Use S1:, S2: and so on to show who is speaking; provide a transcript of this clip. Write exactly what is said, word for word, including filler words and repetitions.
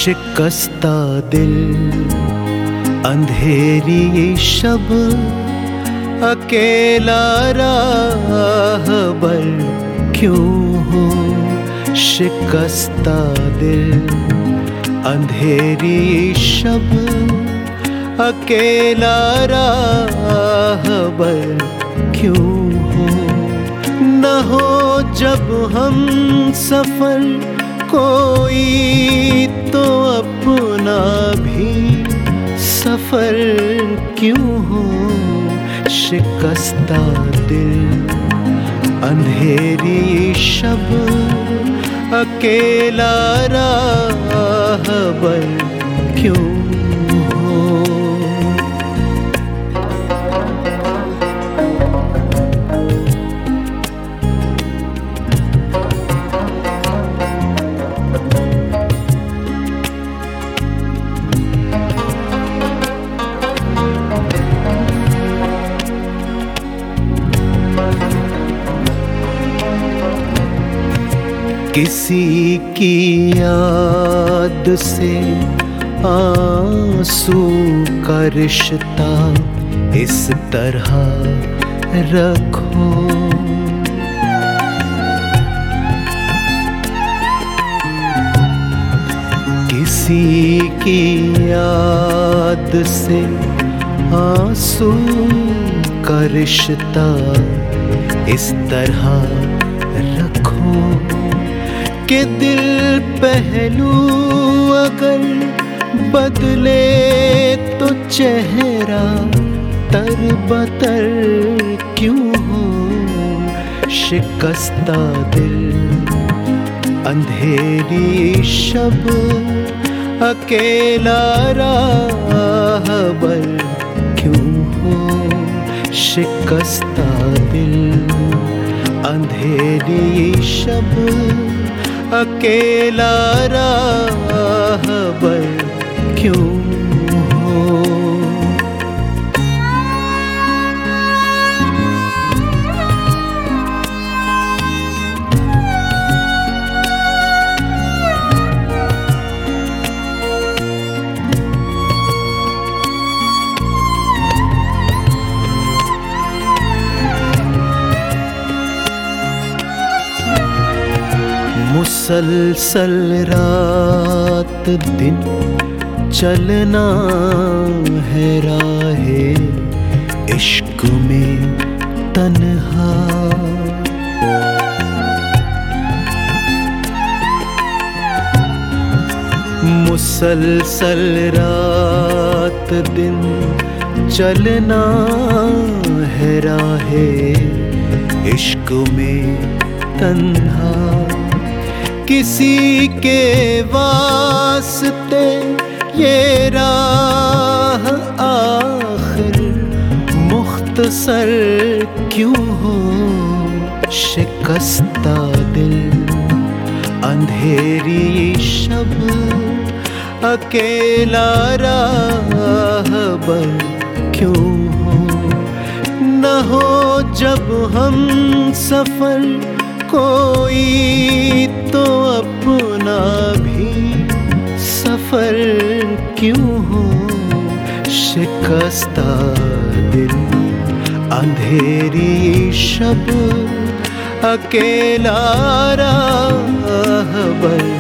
S1: शिकस्ता दिल, अंधेरी शब, अकेला राहबर क्यों हो। शिकस्ता दिल, अंधेरी शब, अकेला राहबर क्यों हो। न हो जब हम सफर कोई तो अपना भी सफर क्यों हो। शिकस्ता दिल, अंधेरी शब, अकेला राहबर क्यों हो। किसी की याद से आंसू का रिश्ता इस तरह रखो। किसी की याद से आंसू का रिश्ता इस तरह रखो कि दिल पहलू अगर बदले तो चेहरा तर-बतर क्यों हो। शिकस्ता दिल, अंधेरी शब, अकेला राहबर क्यों हो। शिकस्ता दिल, अंधेरी शब, अकेला राहबर क्यों हो। मुसलसल रात दिन चलना है राहे इश्क में तन्हा। मुसलसल रात दिन चलना है राहे इश्क में तन्हा। किसी के वास्ते ये राह आखिर मुख्तसर क्यों हो। शिकस्ता दिल, अंधेरी शब, अकेला राहबर क्यों हो। न हो जब हम सफर कोई तो अपना भी सफर क्यों हो। शिकस्ता दिल, अंधेरी शब, अकेला राहबर